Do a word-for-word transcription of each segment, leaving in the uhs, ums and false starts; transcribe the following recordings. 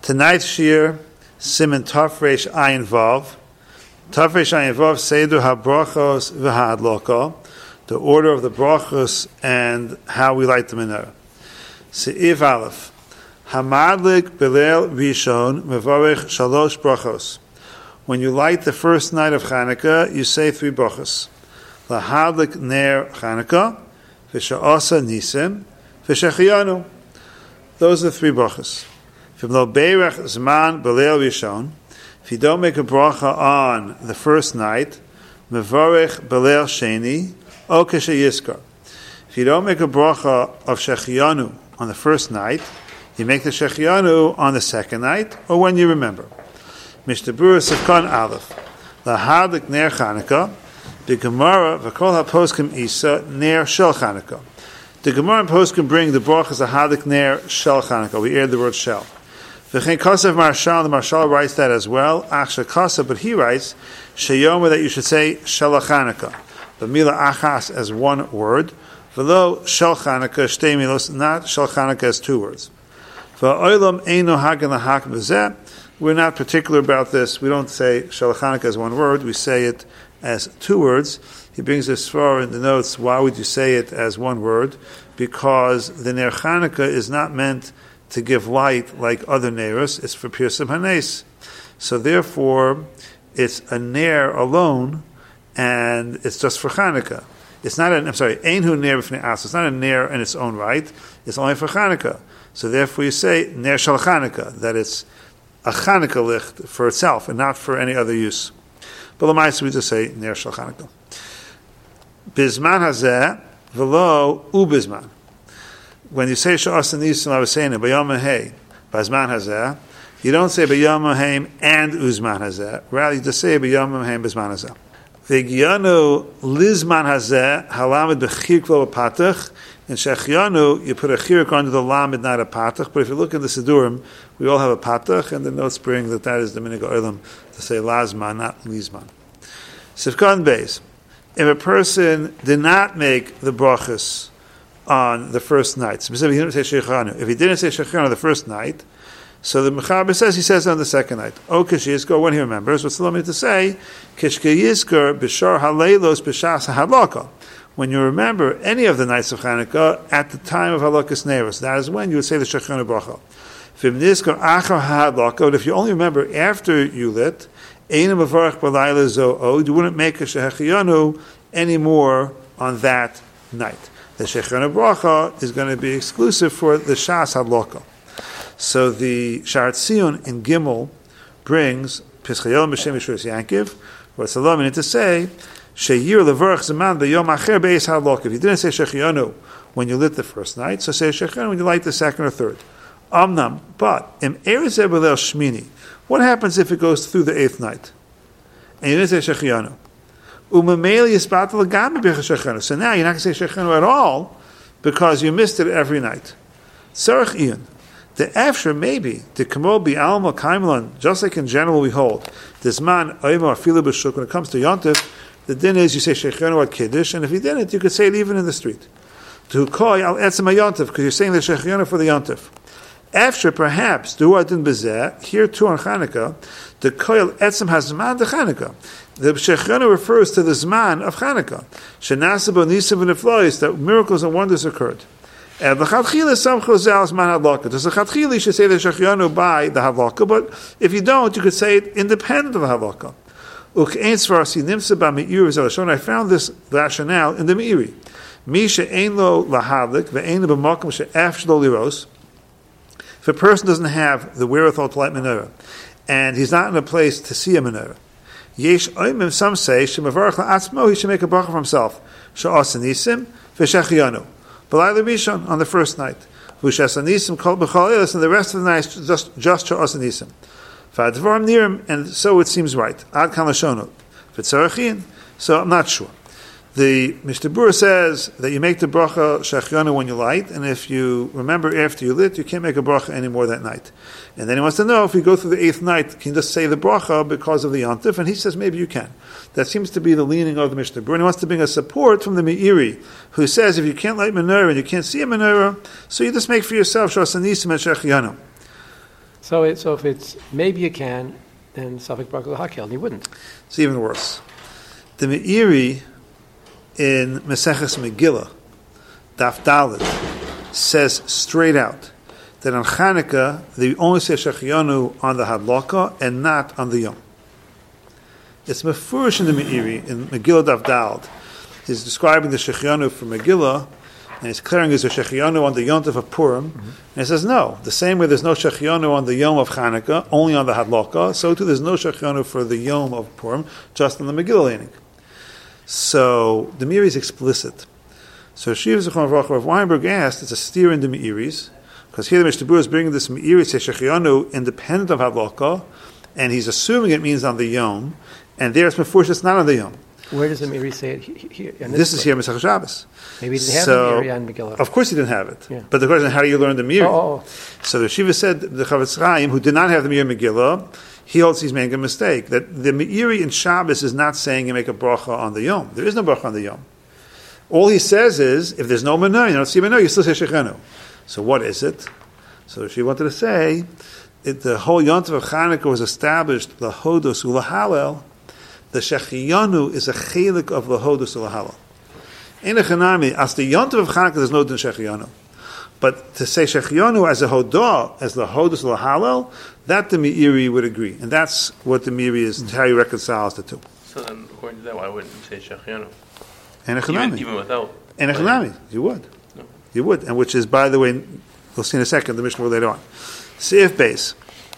Tonight's shir, Siman Tov Reish Ayin Vav. Tov Reish Ayin Vav, Seidu HaBrachos v'Ha'adloko, the order of the brachos and how we light the menorah. Se'iv Aleph, Hamadlik Belel Rishon Mevorech Shalosh Brachos. When you light the first night of Chanukah, you say three brachos. Lahadlik Ner Chanukah, V'Sha'asa Nisim, V'Shechiyanu. Those are the three brachos. If you don't make a bracha on the first night, mevorech belel sheni, o k'sheyizkar. If you don't make a bracha of shechiyanu on the first night, you make the shechiyanu on the second night, or when you remember. Mishnah Berurah Sifkan Aleph, lahadlik ner Chanukah, the Gemara v'kol haposkim isa ner shel Chanukah. The Gemara and poskim bring the brachas lahadlik ner shel Chanukah. We add the word shel. V'chein Kosev Marshal, the Marshal writes that as well. Achsha Kosev, but he writes Sheyoma that you should say Shel Chanukah, the Mila Achas as one word. V'lo Shel Chanukah Shtei Milos, not Shel Chanukah as two words. V'olam Eino Hagen Lahak B'zeh. We're not particular about this. We don't say Shel Chanukah as one word. We say it as two words. He brings this far in the notes. Why would you say it as one word? Because the Ner Chanukah is not meant to give light like other neiros, it's for Pirsim Hanes. So therefore, it's a ner alone, and it's just for Chanukah. It's not an, I'm sorry, Ein hu ner b'fnei as. It's not a ner in its own right. It's only for Chanukah. So therefore, you say ner shel Chanukah, that it's a Chanukah licht for itself and not for any other use. But l'mayis we just say ner shel Chanukah. Bizman hazeh v'lo ubizman. When you say Sha'asa Nisim, I was saying it, B'yom Hey, B'zman Hazeh, you don't say B'yom Haim and Uzman Hazeh. Rather, you just say B'yom Haim B'zman Hazeh. V'gyanu Lizman Hazeh, Halamid B'chirklo B'patach, in Shechianu, you put a chirk under the lamid, not a patach. But if you look at the Sidurim, we all have a patach, and the notes bring that that is the Minig Olam to say Lazman, not Lizman. Sifkan Beis, if a person did not make the brachas on the first night, specifically he didn't say Sheikhanu. If he didn't say Sheikhanu on the first night, so the Mechaber says he says it on the second night. O Kishiyizkor, when he remembers, what's the limit to say? Kishkiyizkor b'shar haleilos b'shas halakha. When you remember any of the nights of Chanukah at the time of halakas neiros, that is when you would say the Sheikhanu bracha. V'mnizkor achar halakha. But if you only remember after you lit, einam avarach b'layla zo'od, you wouldn't make a Sheikhanu anymore on that night. The Sheikhanu bracha is going to be exclusive for the Shas Hadlaka. So the Sha'ar Tzion in Gimel brings Pischayel B'Shem Yishuas Yankiv, what's the law meaning to say, She'yir levarach zaman b'yom acher be'ez Hadlaka. If you didn't say Sheikhanu when you lit the first night, so say Sheikhanu when you light the second or third. Amnam, but im eretz ebelel shmini, what happens if it goes through the eighth night? And you didn't say Sheikhanu. So now you're not going to say Sheikhanu at all because you missed it every night. Sarach Ian, the after maybe the Kamol be Alma Kaimelan, just like in general we hold this man Oima Afila B'Shuk. When it comes to Yontif, the din is you say Sheikhanu at Kiddush, and if you didn't, you could say it even in the street. To Koi Al Etzem Yontif, because you're saying the Sheikhanu for the Yontif. After perhaps do Adin Bezeh here too on Chanukah, the Koil Etzem has Zman de Chanukah. The Sheikhanu refers to the Zman of Chanukah. Shenasabo Nisim v'Neflois, that miracles and wonders occurred. And the Chatchila Samcho Zal Zman Hadlaka. There's a Chatchila, you should say the Sheikhanu by the Hadlaka, but if you don't, you could say it independent of the Hadlaka. Uk'ein Svarasi Nimsa Ba Me'iri Zalashon. I found this rationale in the Me'iri. Misha Ein Lo Lahadlik Ve'ein Lo B'Makom She'af Shlo Liros. If a person doesn't have the wherewithal to light menorah, and he's not in a place to see a menorah, yesh oimim, some say, shemavarach la'atzmo, he should make a bracha for himself. Sha'as anisim, v'shechiyanu. B'layla rishon, on the first night. V'shas anisim, kol b'chol elis, and the rest of the night, just, just sha'as anisim. V'advarim nirim, and so it seems right. Ad kan l'shonot. V'tzarachin, so I'm not sure. The Mishnah Berurah says that you make the bracha shechiyanu when you light, and if you remember after you lit, you can't make a bracha anymore that night. And then he wants to know if you go through the eighth night, can you just say the bracha because of the yontif? And he says maybe you can. That seems to be the leaning of the Mishnah Berurah. And he wants to bring a support from the Me'iri, who says if you can't light menorah and you can't see a menorah, so you just make for yourself shas anisim and shechiyanu. So, it, so if it's maybe you can, then Safek Baruch L'Hakel, and you wouldn't. It's even worse. The Meiri in Maseches Megillah, Daf Daled, says straight out that on Chanukah they only say Shechianu on the Hadlaka and not on the Yom. It's mefurish in the Meiri in Megillah Daf Daled. He's describing the Shechianu for Megillah, and he's declaring there's a Shechianu on the Yom Tov of Purim, mm-hmm. and he says no. The same way there's no Shechianu on the Yom of Chanukah, only on the Hadlaka, so too there's no Shechianu for the Yom of Purim, just on the Megillah laning. So the Meiri is explicit. So Shiva Zechon Avracha of Weinberg asked, it's a steer in the Meiris, because here the Mishnah Berurah is bringing this Meiri Shechianu independent of Hadlaka, and he's assuming it means on the Yom, and there it's mefurish it's not on the Yom. Where does the Meiri say it here? This, this is here in Masechah Shabbos. Maybe he didn't have so, the Meiri on Megillah. Of course he didn't have it. Yeah. But the question is, how do you learn the Meiri? Oh, oh. So the Shiva said, the Chavetz Chaim, who did not have the Meiri Megillah, he holds he's making a mistake. That the Meiri in Shabbos is not saying you make a bracha on the Yom. There is no bracha on the Yom. All he says is, if there's no Menor, you don't see Menor, you still say Shechenu. So what is it? So she wanted to say, it, the whole Yom Tov of Chanukah was established, the Hodos Ulahalel. The Shechiyanu is a chelik of the Hodos Ulahalel. In a Chanami, as the Yom Tov of Chanukah, there's no din Shechiyanu. But to say Shechiyanu as a Hodah, as the Hodos Ulahalel, that the Meiri would agree. And that's what the Meiri is, mm-hmm. how he reconciles the two. So then, according to that, why wouldn't you say Shechiyanu? And a Chanami. Even, even without. And a Chanami, you would. No. You would. And which is, by the way, we'll see in a second, the Mishnah will later on. Seif base.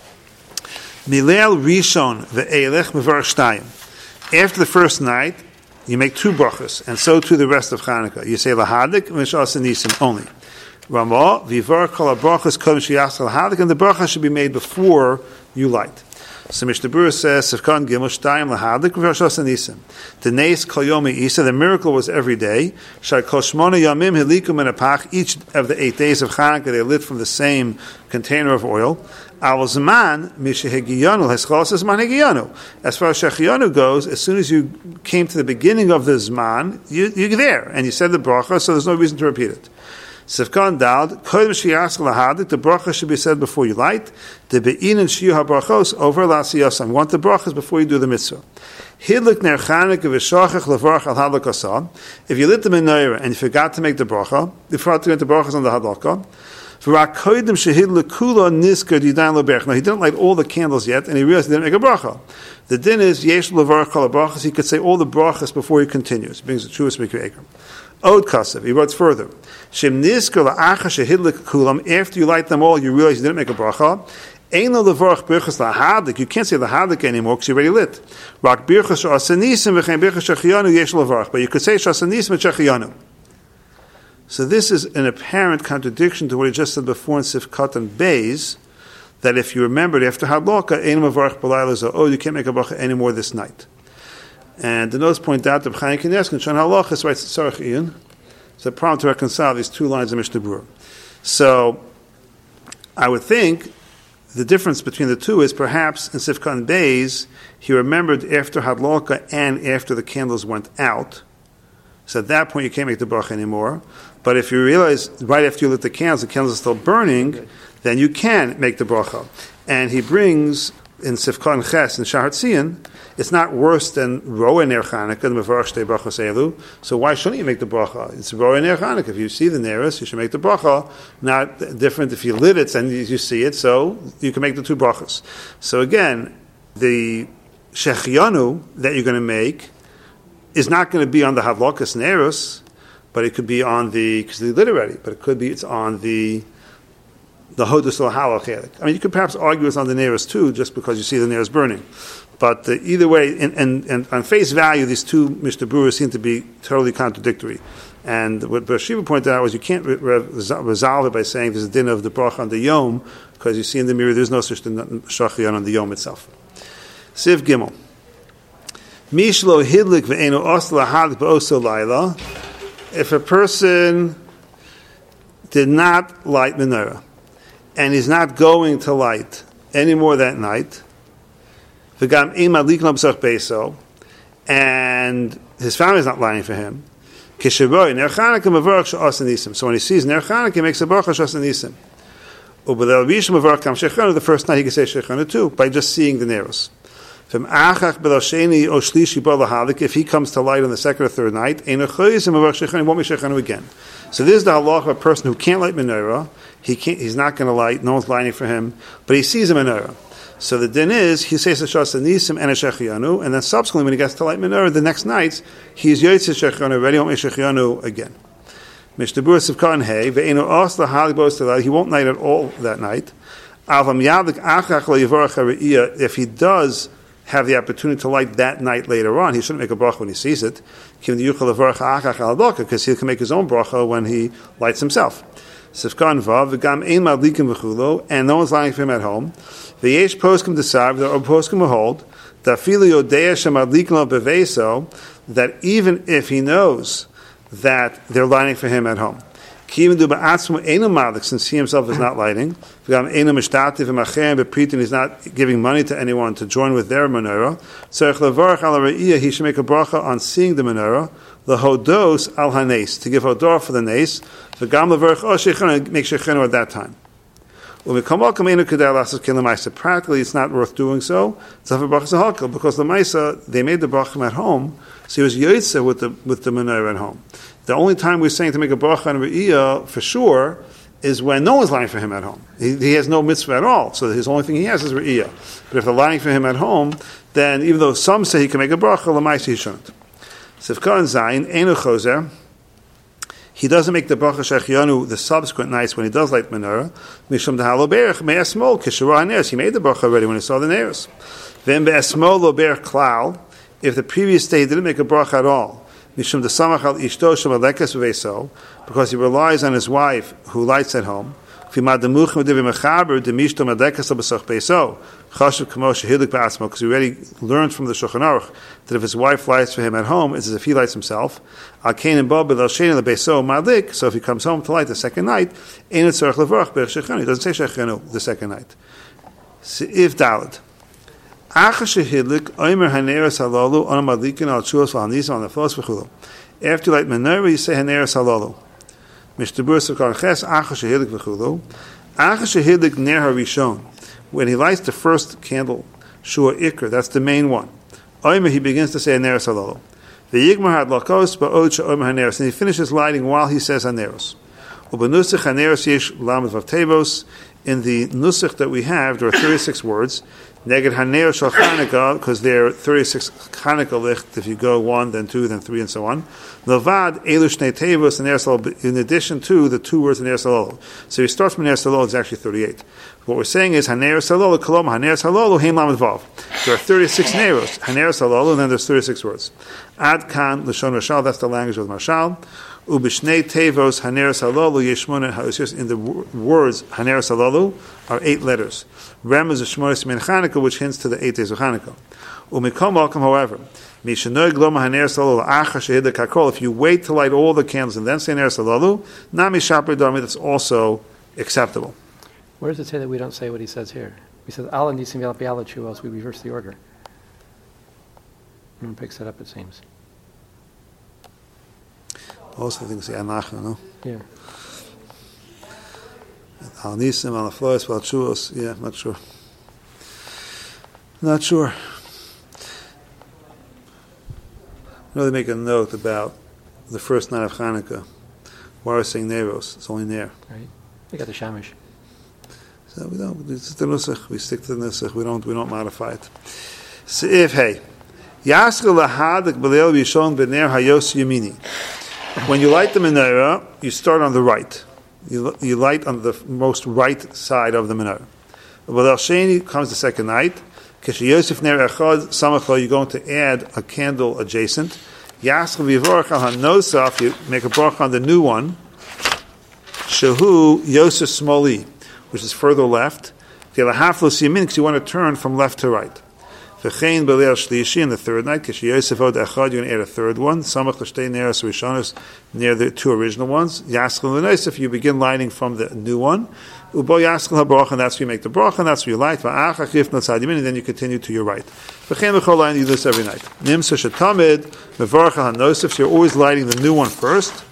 Milel Rishon ve'elech mevarach shtayim. After the first night, you make two brachas, and so too the rest of Chanukah. You say lahadik v'shas nisim only. Ramah v'var kol brachas kodem sheyas lahadik, and the bracha should be made before you light. So Mishnah Berurah says, Sefkan Gimel Shtayim Lahadik v'Rosh Nisim. The Neis Kol Yomi Isa, the miracle was every day. Shai Kol Shmona Yamim Hilikum Menapach. Each of the eight days of Chanukah they lit from the same container of oil. Al Zaman Mishehegiyanu Heschalas Zman Hegiyanu. As far as Shechiyanu goes, as soon as you came to the beginning of the Zman, you, you're there and you said the bracha, so there's no reason to repeat it. Sefkan Dald, Kodem Sheyas Lahadik, the bracha should be said before you light. The Be'in and Shiyu HaBrachos over Lasiyasam. Want the brachas before you do the mitzvah. Hidlik Ner Chanukah V'Shachach Levarach Al Hadlakasah. If you lit the menorah and you forgot to make the bracha, you forgot to get the brachas on the Hadlakah. V'rak Kodem Shehidlik Kula Niskar Didan Leberch. Now he didn't light all the candles yet, and he realized he didn't make a bracha. The din is Yesh Levarach Kol Brachas. He could say all the brachas before he continues. He brings the truest Mikra Eker. Od Kasav, he wrote further. Shem Niskar La'acha Shehidlik Kulam. After you light them all, you realize you didn't make a bracha. Eino Levarach Birchas Lahadik. You can't say Lahadik anymore because you already lit. Rak Birchas Shasanisim V'chein Birchas Shechiyanu Yesh Levarach. But you could say Shasanisim and Shechiyanu. So this is an apparent contradiction to what he just said before in Sifkat and Beis, that if you remembered after Hadlaka, Eino Levarach B'layla Za'od, you can't make a bracha anymore this night. And the notes point out that B'chayin Kines and Shon Halachas writes Tzarech Ian. It's a problem to reconcile these two lines of Mishnah Berurah. So I would think the difference between the two is perhaps in Sifkan Beis, he remembered after Hadlaka and after the candles went out. So at that point you can't make the bracha anymore. But if you realize right after you lit the candles, the candles are still burning, then you can make the bracha. And he brings in Sifkan Ches and Shahar Tzion, it's not worse than Roa Ner Chanukah, the Mevarach Shtei Brachos Elu. So why shouldn't you make the bracha? It's Roa Ner Chanukah. If you see the Neris, you should make the bracha. Not different if you lit it and you see it, so you can make the two brachas. So again, the Shechiyanu that you're going to make is not going to be on the Havlakas Neris, but it could be on the, because they lit already, but it could be it's on the the Hodos Lahalal Chelik. I mean, you could perhaps argue it's on the Neris too, just because you see the Neris burning. But uh, either way, and, and, and on face value, these two Mishnah Berurah seem to be totally contradictory. And what Bershiva pointed out was you can't re- re- resolve it by saying there's a din of the bracha on the Yom, because you see in the mirror there's no such din shachiyan on the Yom itself. Siv Gimel. Mishlo hidlik ve'enu os lahad ba'oso laila. If a person did not light menorah, and he's not going to light anymore that night, and his family is not lighting for him. So when he sees Ner Chanukah, he makes a bracha Shas Nisim. The first night he can say Shechanu too, by just seeing the Neros. If he comes to light on the second or third night, he won't be Shechanu again. So this is the halach of a person who can't light menorah. He can't, he's not going to light, no one's lighting for him, but he sees a menorah. So the din is, he says the Shas Nisim and a Shechianu, and then subsequently when he gets to light menorah the next night, he's Yotzei Shechianu, ready on Shechianu again. Mishtabur Sivkan Hey, Ve'enu Os LaHalig Bos, he won't light at all that night. Avam Yadik Achach LaYivorach HaRe'iyah, if he does have the opportunity to light that night later on, he shouldn't make a bracha when he sees it, because he can make his own bracha when he lights himself. Sifkan Vav, V'gam Ein Madlikim V'chulo, and no one's lying for him at home. V'yesh poskim desav, there are poskim who hold, that fili yodeya shemadlikim lo beveso, that even if he knows that they're lighting for him at home, since he himself is not lighting, he's not giving money to anyone to join with their menorah, he should make a bracha on seeing the menorah, the hodos al hanes, to give hodor for the nes, make shechenu at that time. Practically, it's not worth doing so, because the Maisa, they made the brachim at home, so he was yotzei with the with the menorah at home. The only time we're saying to make a bracha on Re'iyah, for sure, is when no one's lying for him at home. He, he has no mitzvah at all, so his only thing he has is Re'iyah. But if they're lying for him at home, then even though some say he can make a bracha, l'maisa he shouldn't. Sivka and Zayin, Einu Chozer, he doesn't make the bracha shechianu the subsequent nights when he does light menorah. Mishum dehalo berach me'esmol kishara haneres. He made the bracha already when he saw the neres. Then be'esmol lo berach klal. If the previous day he didn't make a bracha at all, mishum desamach al ishto shemalekes v'veiso, because he relies on his wife who lights at home. Because we already learned from the Shulchan Aruch that if his wife lights for him at home, it's as if he lights himself. So if he comes home to light the second night, he doesn't say Shechenu the second night. If Daled. After you light menorah, you say Haneres Halalu. Mishtabur Sivkar Ches, Achash Shehilik V'chulo. Achash Shehilik Ner HaRishon. When he lights the first candle, Shua Ikr, that's the main one. Omer, he begins to say Haneres Halalu. V'yigmar Hadlakos Ba'od She'omer Haneres. And he finishes lighting while he says Haneres. U'benusach Haneres Yesh Lamed Vav Tevos. In the nusach that we have, there are thirty-six words. Neged Haner Shal Chanukah, because there are thirty-six Chanukah licht, if you go one, then two, then three, and so on. Levad Elu Shnei Tevos and Ner Salol, in addition to the two words in Ner Salol. So he starts from Ner Salol, it's actually thirty-eight. What we're saying is Haner Salol, Kolom, Haner Salol, Hein Lamed Vav. There are thirty-six Neros, Haner Salol, and then there's thirty-six words. Ad Kan, Lashon Rashal, that's the language of the Marshal. Ubishnei Tevos Haneres Halalu Yeshmona Ha'usios. In the words Haneres Halalu are eight letters. Rem is a Shmonis Min Chanukah, which hints to the eight days of Chanukah. Umikom Malcolm, however, Mishanoi Gloma Haneres Halalu Acha Shehid Kakol. If you wait to light all the candles and then say Haneres Halalu, Nami Shaper Dami, that's also acceptable. Where does it say that we don't say what he says here? He says Ala Nisim Yal Biala Chu, else we reverse the order. No one picks that up, it seems. Also, I think it's the Anachna, no? Yeah. Al Nisim, Al Aflois, Al Chuos, yeah, not sure. Not sure. I know they make a note about the first night of Chanukah. Why are we saying Neros? It's only Ner. Right. We got the Shamish. So we don't, it's the Nusach, we stick to the Nusach, we don't, we don't modify it. So if, hey, Yaskal Lahadik B'leil B'yishon B'ner Hayos Yemini. When you light the menorah, you start on the right. You, you light on the most right side of the menorah. But Al Sheni comes the second night. K'sheyosef ner echad samachlo, you're going to add a candle adjacent. Yaschel v'yivorach al hanosaf, you make a bracha on the new one. Shehu Yosef Smoli, which is further left. K'elahaflos yamin, because you want to turn from left to right. V'chein b'leil shlishi, in the third night, k'sheyosef od echad, you're going to add a third one. Samach l'shtei neras rishonos, near the two original ones. Yaschel l'nosef, you begin lighting from the new one. Ubo yaschel ha'bracha, and that's where you make the bracha, and that's where you light. V'achach yifnot tzad yamin, and then you continue to your right. V'chein b'chol line, you do this every night. Nimsa shetamid, mevarach ha'nosef, so you're always lighting the new one first.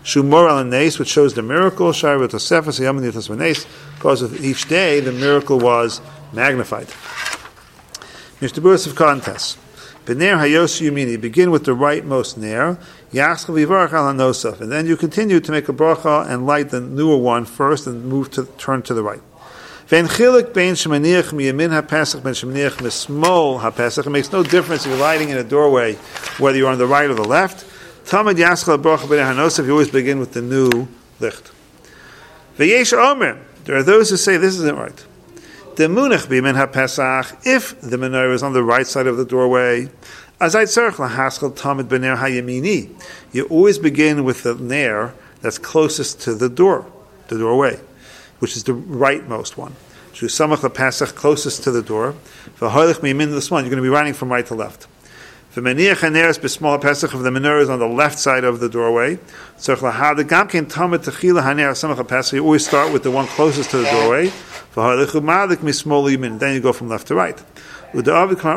Shumor al Nes, which shows the miracle. Shari Tosefas Yom Nitas Nes, because of each day the miracle was magnified. Mishtaburas of contest. B'ner hayos yumini, begin with the rightmost ner. Yaschal v'yivarach al hanosaf, and then you continue to make a bracha and light the newer one first, and move to turn to the right. Ve'en chilik bein shemaniach miyamin hapesach ben shemaniach mismol hapesach. It makes no difference if you're lighting in a doorway, whether you're on the right or the left. Tamid yaschal bracha b'ner hanosaf. You always begin with the new licht. Ve'yesh omer. There are those who say this isn't right. The munach b'min hapesach, if the menorah is on the right side of the doorway, azay tzarich lahaskal tamid b'ner hayamini. You always begin with the ner that's closest to the door, the doorway, which is the rightmost one. Shu samach lapesach, closest to the door. V'holich miyamin this one, you're going to be running from right to left. V'maniach haneres b'small pesach, if the menorah is on the left side of the doorway. Tzarich lahad gam ken tamid techila haner samach lapesach. You always start with the one closest to the doorway. Then you go from left to right. Either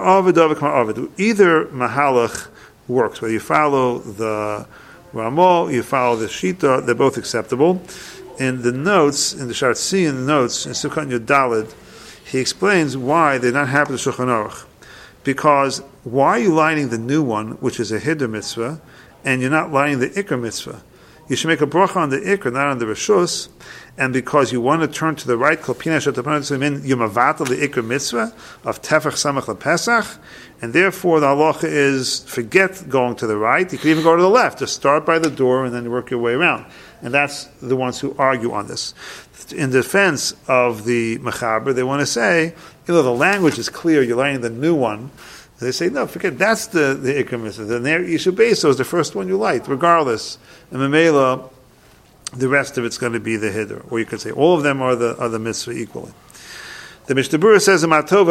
mahalach works, whether you follow the Ramah, you follow the Shita, they're both acceptable. In the notes, in the Shartzi, in the notes, in Sukkot Yud Daled, he explains why they're not happy with Shulchan Aruch. Because why are you lighting the new one, which is a Hiddur mitzvah, and you're not lighting the Ikr mitzvah? You should make a bracha on the Ikr, not on the Rishus, and because you want to turn to the right, you mavatal the Ikr mitzvah of Tefach Samach LePesach, and therefore the halacha is forget going to the right. You can even go to the left. Just start by the door and then work your way around. And that's the ones who argue on this. In defense of the Mechaber, they want to say, you know, the language is clear. You're learning the new one. They say, no, forget, that's the, the Ikr mitzvah. The Ner Yishu Beso is the first one you light, regardless. And Mamela, the rest of it's going to be the Hiddur. Or you could say all of them are the, are the mitzvah equally. The Mishnah Berurah says,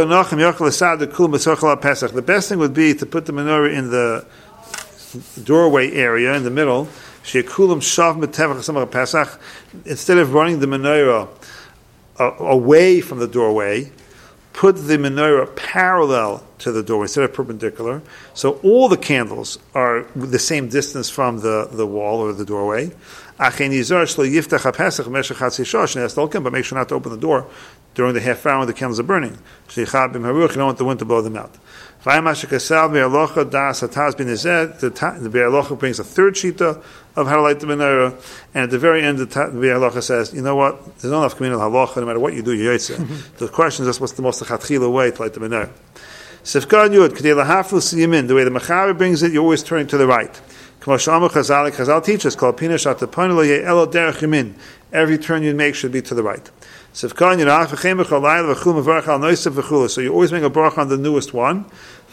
the best thing would be to put the menorah in the doorway area, in the middle, instead of running the menorah away from the doorway, put the menorah parallel to the doorway instead of perpendicular. So all the candles are the same distance from the, the wall or the doorway. But make sure not to open the door during the half hour when the candles are burning. You don't want the wind to blow them out. The Be'er Halacha brings a third shita of how to light the menorah, and at the very end the Be'er Halacha says, you know what, there's not enough communal halacha, no matter what you do, you're yotzeh. The question is just what's the most chatchila way to light the menorah. Sifkan Yud, K'dei lahafus yamin, the way the Mechaber brings it, you're always turning to the right. Chazal teaches, every turn you make should be to the right. So you always make a bracha on the newest one.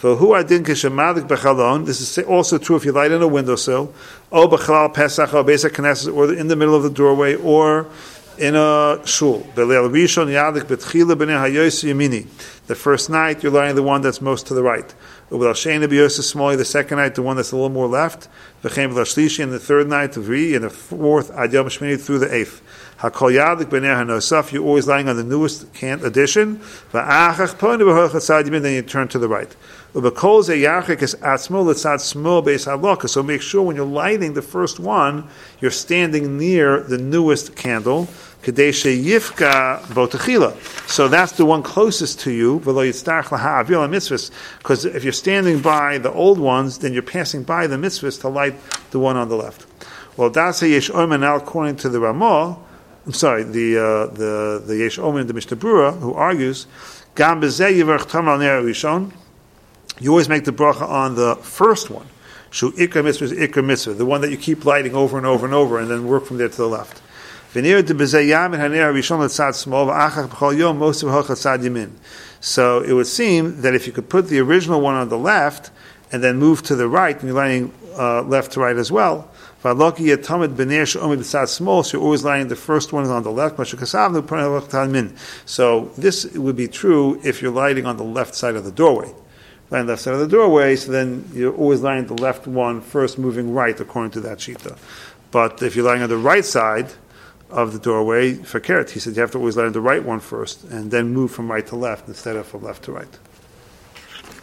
This is also true if you light in a windowsill, or in the middle of the doorway, or in a shul. The first night you're lighting the one that's most to the right. The second night the one that's a little more left. And the third night and the fourth through the eighth. You're always lying on the newest edition. Then you turn to the right. So make sure when you're lighting the first one, you're standing near the newest candle. So that's the one closest to you. Because if you're standing by the old ones, then you're passing by the mitzvahs to light the one on the left. Well, that's a Yesh Omer now, according to the Ramah. I'm sorry, the uh, the the Yesh Omer and the Mishnah Berurah, who argues, Gam b'zeh yivarach tamar al ner rishon. You always make the bracha on the first one. Shu ikra mitzvah is ikra mitzvah, the one that you keep lighting over and over and over, and then work from there to the left. So it would seem that if you could put the original one on the left and then move to the right, and you're lighting uh, left to right as well. So you're always lighting the first one on the left. So this would be true if you're lighting on the left side of the doorway. Lighting the left side of the doorway, so then you're always lighting the left one first, moving right according to that shita. But if you're lighting on the right side of the doorway, for Keret, he said you have to always light on the right one first, and then move from right to left instead of from left to right.